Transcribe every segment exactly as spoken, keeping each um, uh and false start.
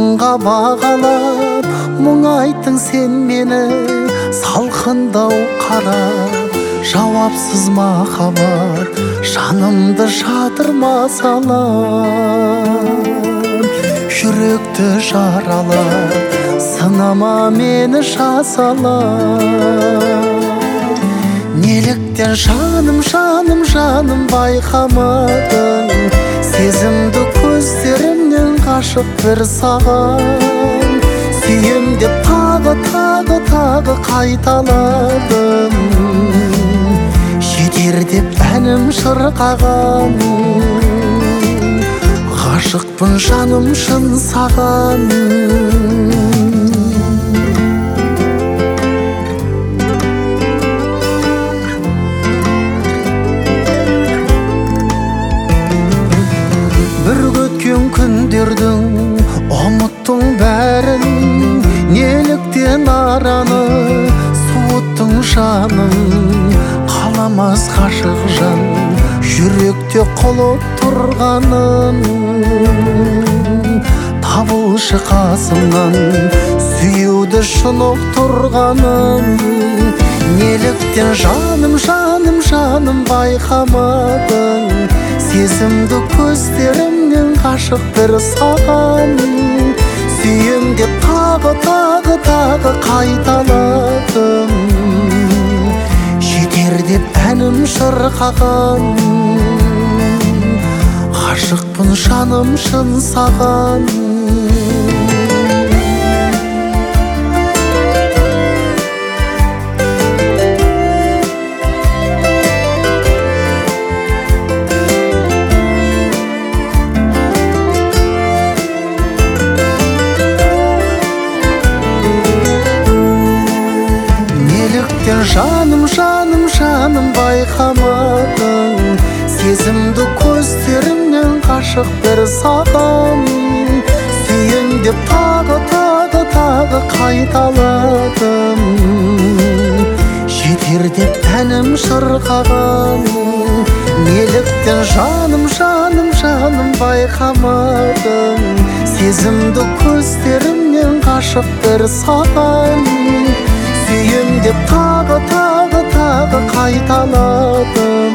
мыңға бағалап мұң айттың сен мені, салқындау қарап жауапсыз махаббат жанымды шатырма салам. Жүректі жаралап сынама мені жасалам. Неліктен жаным жаным жаным байқамадың, сезімді көздерімнен қашып бір саған. Сүйем деп тағы тағы тағы қайталадым, жетер деп әнім шырқаған. Ғашықпын жаным шын саған. Бір өткен күндердің ұмыттың бәрін, неліктен араны суыттың жаным. Қаламас ғашық жан жүректе құлып тұрғанын. Табылшы қасымнан сүйеуді шынып тұрғанын. Неліктен жаным жаным жаным байқамадың, сезімді көздерімнен қашық бір саған. Сүйем деп тағы тағы тағы қайталадым, жетер деп әнім шырқаған. Ғашықпын жаным шын саған. Жаным жаным жаным байқамадың, сезімді көздерімнен қашық бір саған. Сүйем деп тағы тағы тағы қайталадым, жетер деп әнім шырқаған. Неліктен жаным жаным жаным байқамадың, сезімді көздерімнен қашық бір саған. Сүйем деп тағы тағы тағы қайталадым,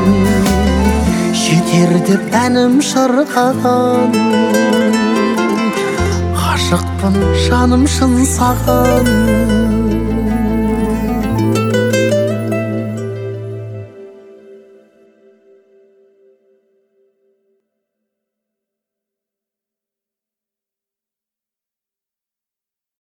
жетер деп әнім шырқаған. Ғашықпын жаным шын саған.